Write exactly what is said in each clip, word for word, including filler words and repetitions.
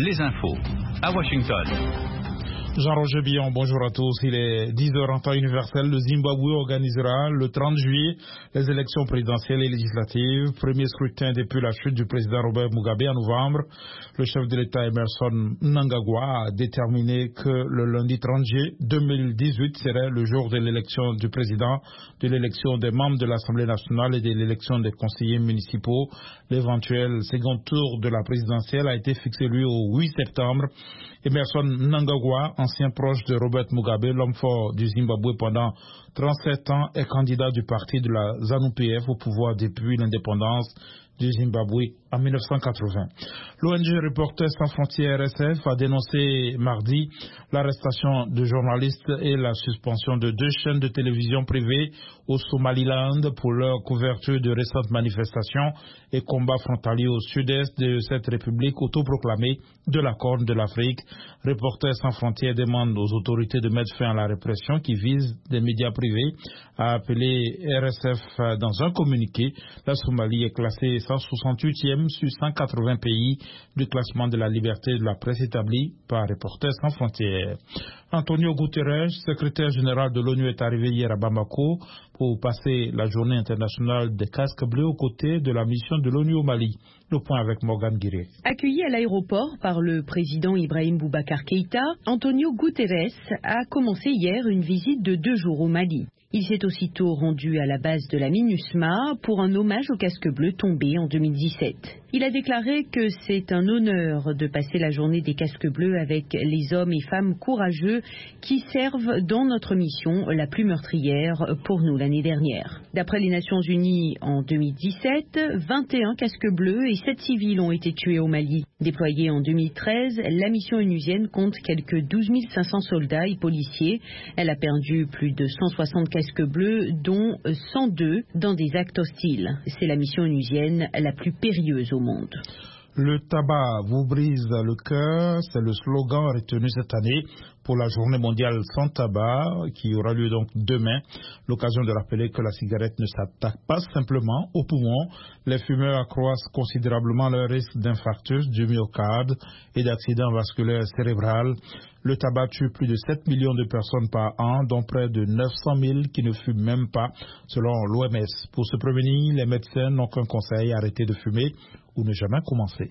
les infos à Washington. Jean-Roger Billon, bonjour à tous. Il est dix heures en temps universel. Le Zimbabwe organisera le trente juillet les élections présidentielles et législatives. Premier scrutin depuis la chute du président Robert Mugabe en novembre. Le chef de l'État Emmerson Mnangagwa a déterminé que le lundi trente juillet deux mille dix-huit serait le jour de l'élection du président, de l'élection des membres de l'Assemblée nationale et de l'élection des conseillers municipaux. L'éventuel second tour de la présidentielle a été fixé lui au huit septembre. Emmerson Mnangagwa, ancien proche de Robert Mugabe, l'homme fort du Zimbabwe pendant trente-sept ans, est candidat du parti de la ZANU-P F au pouvoir depuis l'indépendance du Zimbabwe en mille neuf cent quatre-vingts. L'O N G Reporters sans frontières R S F a dénoncé mardi l'arrestation de journalistes et la suspension de deux chaînes de télévision privées au Somaliland pour leur couverture de récentes manifestations et combats frontaliers au sud-est de cette république autoproclamée de la Corne de l'Afrique. Reporters sans frontières demande aux autorités de mettre fin à la répression qui vise des médias privés, a appelé R S F dans un communiqué. La Somalie est classée cent soixante-huitième sur cent quatre-vingts pays du classement de la liberté de la presse établi par Reporters sans frontières. Antonio Guterres, secrétaire général de l'ONU, est arrivé hier à Bamako pour passer la journée internationale des casques bleus aux côtés de la mission de l'ONU au Mali. Le point avec Morgan Guiré. Accueilli à l'aéroport par le président Ibrahim Boubacar Keïta, Antonio Guterres a commencé hier une visite de deux jours au Mali. Il s'est aussitôt rendu à la base de la MINUSMA pour un hommage aux casques bleus tombés en deux mille dix-sept. Il a déclaré que c'est un honneur de passer la journée des casques bleus avec les hommes et femmes courageux qui servent dans notre mission la plus meurtrière pour nous l'année dernière. D'après les Nations Unies, en deux mille dix-sept, vingt et un casques bleus et sept civils ont été tués au Mali. Déployée en deux mille treize, la mission onusienne compte quelques douze mille cinq cents soldats et policiers. Elle a perdu plus de cent soixante casques bleus, dont cent deux dans des actes hostiles. C'est la mission onusienne la plus périlleuse au monde. Le tabac vous brise le cœur, c'est le slogan retenu cette année pour la journée mondiale sans tabac qui aura lieu donc demain. L'occasion de rappeler que la cigarette ne s'attaque pas simplement aux poumons. Les fumeurs accroissent considérablement leur risque d'infarctus du myocarde et d'accident vasculaire cérébral. Le tabac tue plus de sept millions de personnes par an, dont près de neuf cent mille qui ne fument même pas, selon l'O M S. Pour se prévenir, les médecins n'ont qu'un conseil: arrêter de fumer ou ne jamais commencer.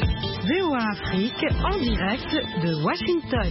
V O A Afrique en direct de Washington.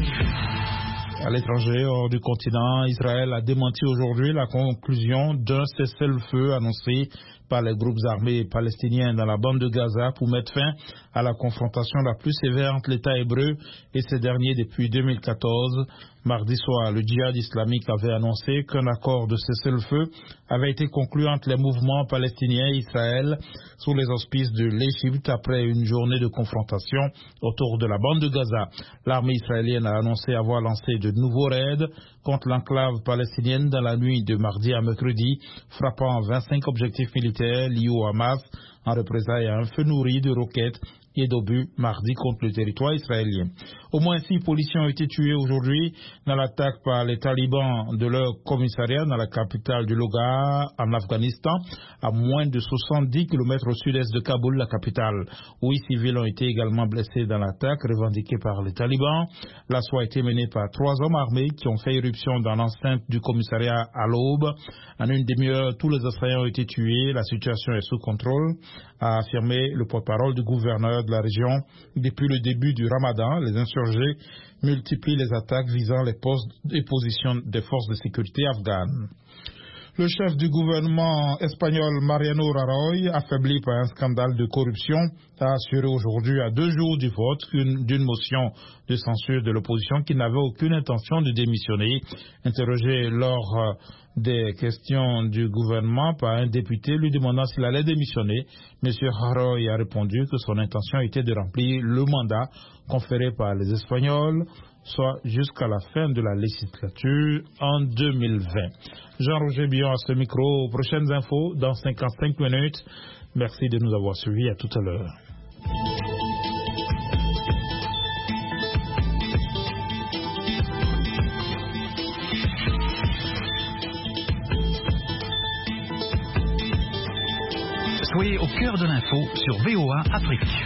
À l'étranger, hors du continent, Israël a démenti aujourd'hui la conclusion d'un cessez-le-feu annoncé par les groupes armés palestiniens dans la bande de Gaza pour mettre fin à la confrontation la plus sévère entre l'État hébreu et ses derniers depuis deux mille quatorze. Mardi soir, le djihad islamique avait annoncé qu'un accord de cessez-le-feu avait été conclu entre les mouvements palestiniens et Israël sous les auspices de l'Égypte après une journée de confrontation autour de la bande de Gaza. L'armée israélienne a annoncé avoir lancé de nouveaux raids contre l'enclave palestinienne dans la nuit de mardi à mercredi, frappant vingt-cinq objectifs militaires liés au Hamas en représailles à un feu nourri de roquettes et d'obus mardi contre le territoire israélien. Au moins six policiers ont été tués aujourd'hui dans l'attaque par les talibans de leur commissariat dans la capitale du Logar en Afghanistan, à moins de soixante-dix kilomètres au sud-est de Kaboul, la capitale. Huit civils ont été également blessés dans l'attaque revendiquée par les talibans. L'assaut a été mené par trois hommes armés qui ont fait irruption dans l'enceinte du commissariat à l'aube. En une demi-heure, tous les assaillants ont été tués. La situation est sous contrôle, a affirmé le porte-parole du gouverneur de la région. Depuis le début du Ramadan, les insurgés multiplient les attaques visant les postes et positions des forces de sécurité afghanes. Le chef du gouvernement espagnol Mariano Rajoy, affaibli par un scandale de corruption, a assuré aujourd'hui à deux jours du vote d'une motion de censure de l'opposition qui n'avait aucune intention de démissionner. Interrogé lors des questions du gouvernement par un député lui demandant s'il allait démissionner, M. Rajoy a répondu que son intention était de remplir le mandat conféré par les Espagnols, soit jusqu'à la fin de la législature en deux mille vingt. Jean-Roger Billon à ce micro. Prochaines infos dans cinquante-cinq minutes. Merci de nous avoir suivis. À tout à l'heure. Soyez au cœur de l'info sur V O A Afrique.